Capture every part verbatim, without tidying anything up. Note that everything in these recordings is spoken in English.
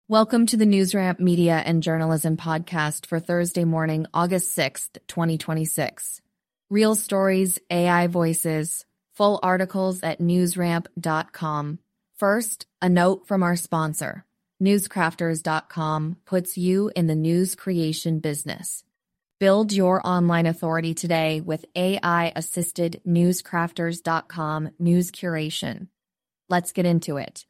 Welcome to the NewsRamp Media and Journalism podcast for Thursday morning, August sixth, twenty twenty-six. Real stories, A I voices, full articles at newsramp dot com. First, a note from our sponsor. newscrafters dot com puts you in the news creation business. Build your online authority today with A I-assisted newscrafters dot com news curation. Let's get into it.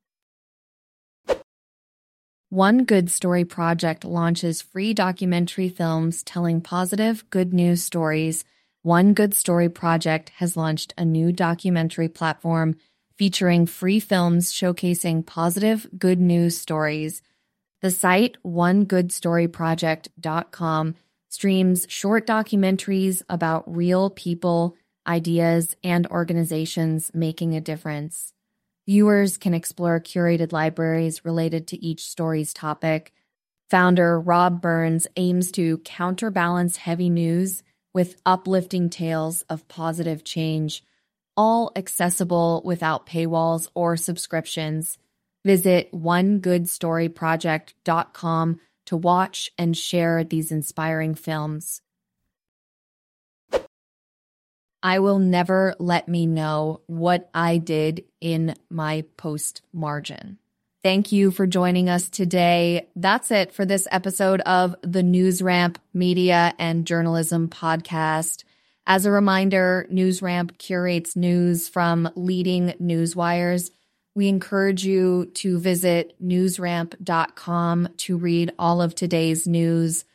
One Good Story Project launches free documentary films telling positive, good news stories. One Good Story Project has launched a new documentary platform featuring free films showcasing positive, good news stories. The site one good story project dot com streams short documentaries about real people, ideas, and organizations making a difference. Viewers can explore curated libraries related to each story's topic. Founder Rob Burns aims to counterbalance heavy news with uplifting tales of positive change, all accessible without paywalls or subscriptions. Visit one good story project dot com to watch and share these inspiring films. I will never let me know what I did in my post margin. Thank you for joining us today. That's it for this episode of the NewsRamp Media and Journalism podcast. As a reminder, NewsRamp curates news from leading news wires. We encourage you to visit newsramp dot com to read all of today's news.